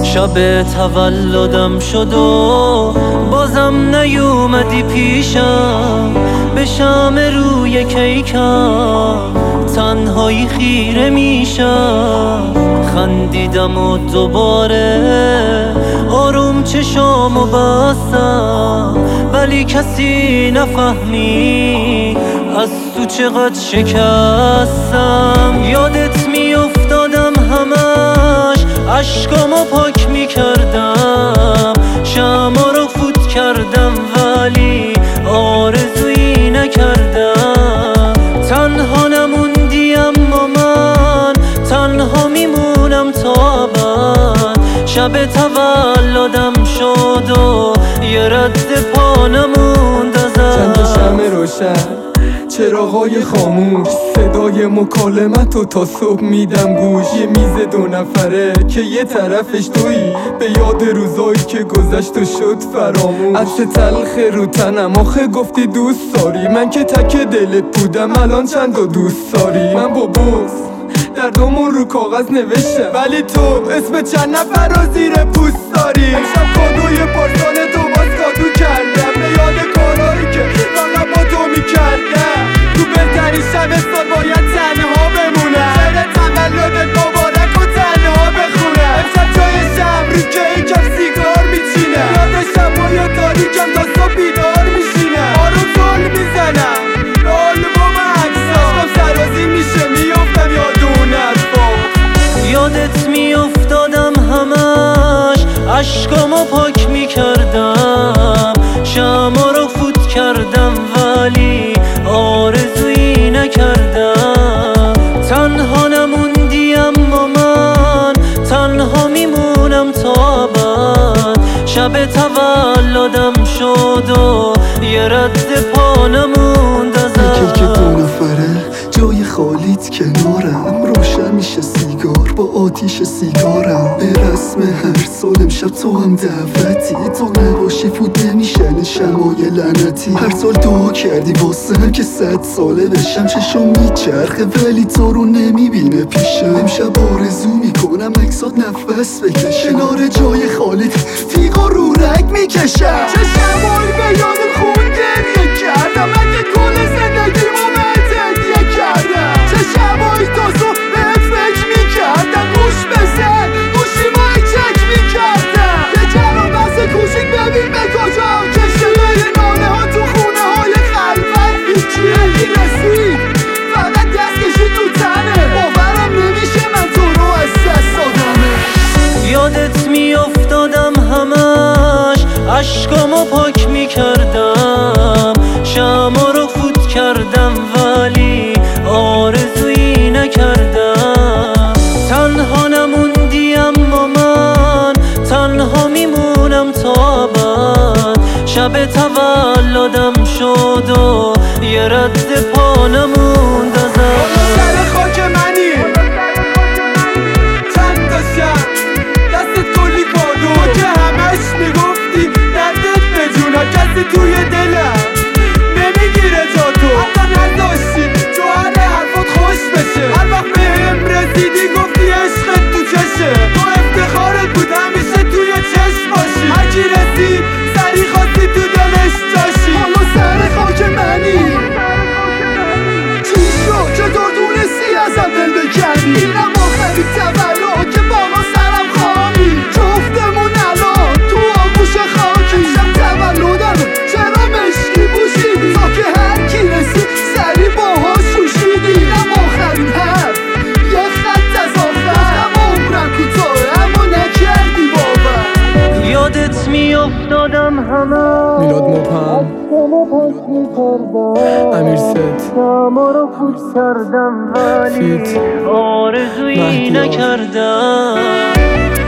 شب تولدم شد و بازم نیومدی پیشم، به شمع روی کیکم تنهایی خیره میشم. خندیدم و دوباره آروم چشامو بستم، ولی کسی نفهمی از تو چقدر شکستم. یادت میافتادم همش، عشقامو پاک میکردم، شمع رو فوت کردم ولی آرزویی نکردم. تنها نموندی اما من تنها میمونم تا ابد. شب تولدم شد و یه رد پا نموند ازت. چند تا شمع روشن، چراغای خاموش، صدای مکالمت و تا صبح میدم گوش. یه میز 2 نفره که یه طرفش تویی، به یاد روزایی که گذشت و شد فراموش. عطر تلخ رو تنم آخه گفتی دوست داری، من که تک دلت بودم الان چند تا دوست داری. من با بغض دردامون رو کاغذ نوشتم، ولی تو اسم چند نفر رو زیر پوست داری. امشب کادوی پارسال تو باز کادو کردم، به یاد کارهایی که فقط با تو میکردم. تو بهترین شب سال باید تنها بمونم، شب تولدت مبارک و تنها بخونم. امشب جای شب رو کیکم سیگار میچینم، یاد شبای تاریکم تا صبح بیدار میشینم. آروم زل میزنم به آلبوم عکسام، عشقم سرازی میشه میافتم یاد اون حرفا. یادت میافتادم همش، عشقامو پاک میکردم، شمع رو فوت کردم ولی آرزویی نکردم. تنها نموندی اما من تنها میمونم تا ابد. شب تولدم شد و یه رد پا نموند ازت. که 2 نفره جای خالیت کنارم، روشن میشه سیگار با آتیش سیگارم. به رسم هر سال امشب تو هم دعوتی، تو نباشی فوت نمیشن شمای لعنتی. هر سال دعا کردی واسم که 100 ساله بشم، چشم میچرخه ولی تو رو نمیبینه پیشم. امشب آرزو میکنم عکسات نفس بکشم، کنار جای خالیت تیغا رو رگ میکشم. چه شبایی به یاد خون گریه کردم، اگه کل زندگیمو بهت هدیه کردم. چه شبایی تا صبح بهت فکر میکردم، گوش بزن گوشیمو چک میکردم. یه جرا بس کوچیک ببین به کجا کشته بین ناله ها تو خونه های خلوت. هیچی رسید فقط دست کشی تو تنه، باورم نمیشه من تو رو از دست دادمه. یادت میافتادم همش، عشقامو پاک میکردم، شمع رو فوت کردم ولی آرزویی نکردم. تنها نموندی اما من تنها میمونم تا ابد. شب تولدم شد و یه رد پا نموند ازت. سر خاک منی چند تا شب دستت کلی کادو که همش میگفتی دردت به جونا، کسی توی دلم نمیگیره جا تو. حتی نداشتی تو هر حرفات خوش بشه، هر وقت بهم رسیدی گفتی عشقت تو چشه. تو افتخارت بود همیشه توی چشم باشی، هرکی رسید سری خواستی تو دلش جاشی. حالا سر خاک منی چی شد چطور تونستی ازم دل بکنی؟ اینم آخری تولد که با ما سرم خوامی، جفتمون الان تو آغوش خاکی. شب تولدم چرا مشکی پوشیدی، تا که هرکی رسید سری باهاش شوشیدی. اینم آخرین حرف یه خط از آخر، گفتم عمرم کوتاهه اما نکردی باور. یادت میافتادم همش، میلاد مبهم، امیر ست، شمع رو فوت کردم ولی فیت، آرزویی مهدی نکردم.